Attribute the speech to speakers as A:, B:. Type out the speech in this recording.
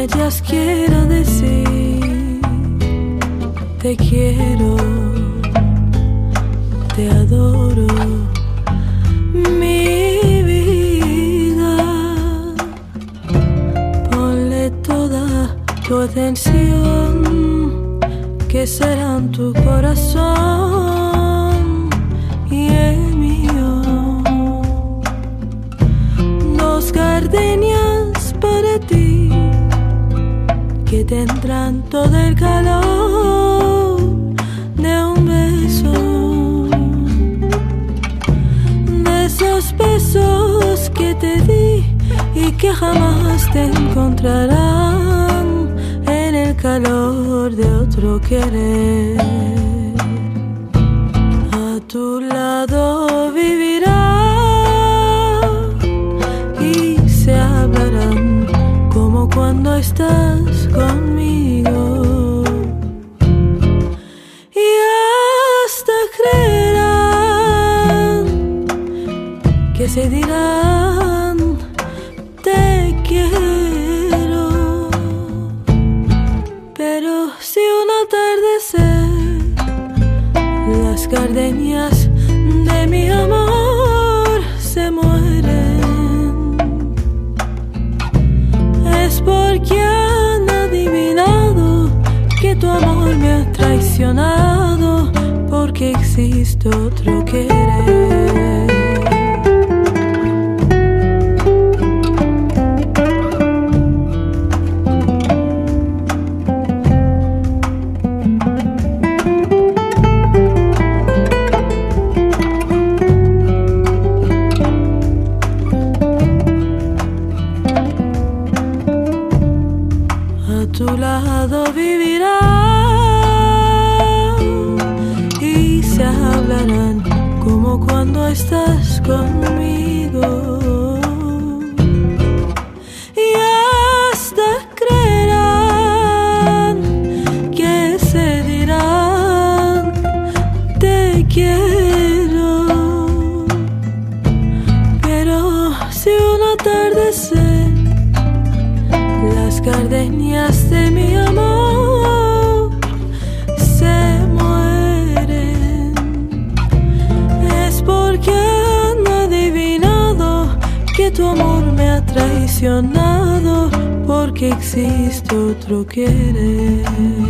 A: ellas quiero decir: te quiero, te adoro, mi vida. Ponle toda tu atención, que será en tu corazón y el mío. Dos gardenias para ti, que tendrán todo el calor de un beso, de esos besos que te di y que jamás te encontrarán en el calor de otro querer. A tu lado vivirá y se hablarán como cuando estás conmigo, y hasta creerán que se dirán: te quiero. Pero si un atardecer las gardenias de mi amor se mueren, es porque han adivinado que tu amor me ha traicionado, porque existe otro querer. A tu lado vivirá y se hablarán como cuando estás conmigo, y hasta creerán que se dirán: te quiero. Pero si un atardecer las gardenias de mi amor se mueren, es porque han adivinado que tu amor me ha traicionado, porque existe otro querer.